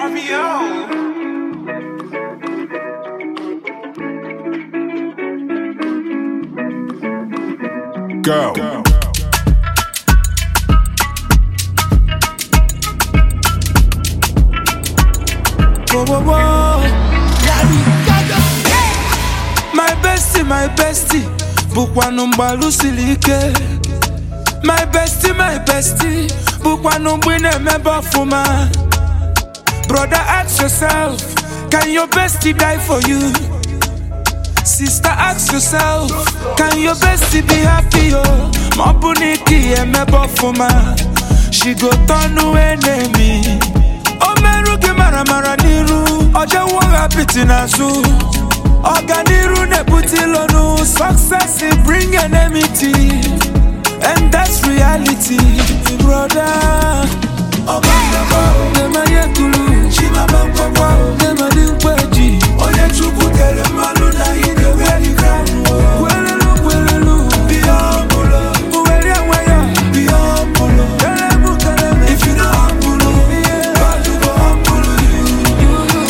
Fabio. Go. Whoa, whoa, whoa. My bestie, bukwanu mbalu silike. My bestie, bukwanu mbwine meba fuma. Brother, ask yourself, can your bestie die for you? Sister, ask yourself, can your bestie be happy? Oh, mabuniki meba fuma. She go turn to enemy. Omerugi mara niru, oja wanga pitinazu. Organiru ne putilonu, success it bring enmity, and that's reality, brother. Nema yekulu, chima bangwa, nema dinkweji. Oye chuku tere malu na ide wedi kramu. Kwelelu, biyambulo. Uweri awaya, biyambulo. Kelemu, if you know ambulo, God will go ambulo you.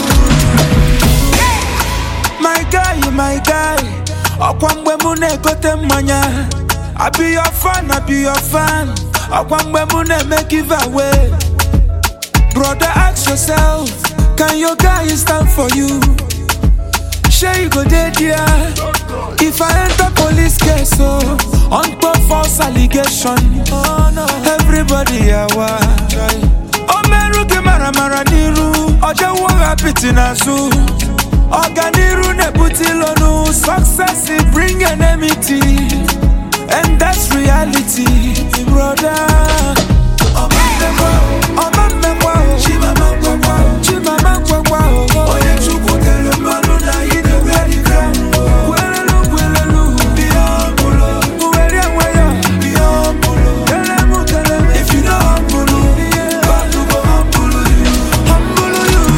My guy, okwangwe mune kote manya. I be your fan. Okwangwe mune make give away. Brother, ask yourself, can your guy stand for you? Sure you go dead here. If I enter police case, on top false allegation. Oh no, everybody awa. Omeruki mara niru, oja wanga pitinazu. Organiru ne putilonu, success it bring enmity, and that's reality, brother. Oye chuku tere malu na ide wedi kramu. Kwelelu, biyambulo. Uweri awaya, biyambulo. Kelemu, if you know ambulo, God will go ambulo you. Ambulo you.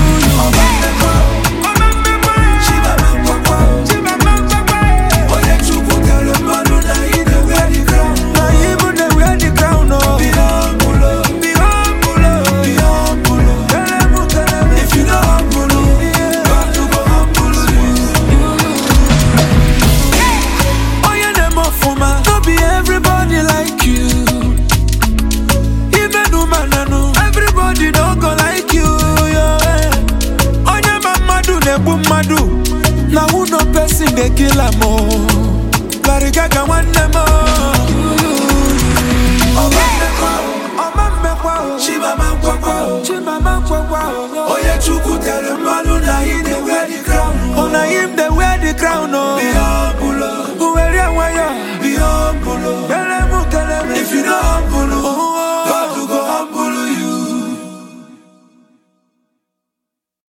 Now who no person they kill a mo. Barigaga one mo. Chima man kwa. Oye chuku tere malu na ide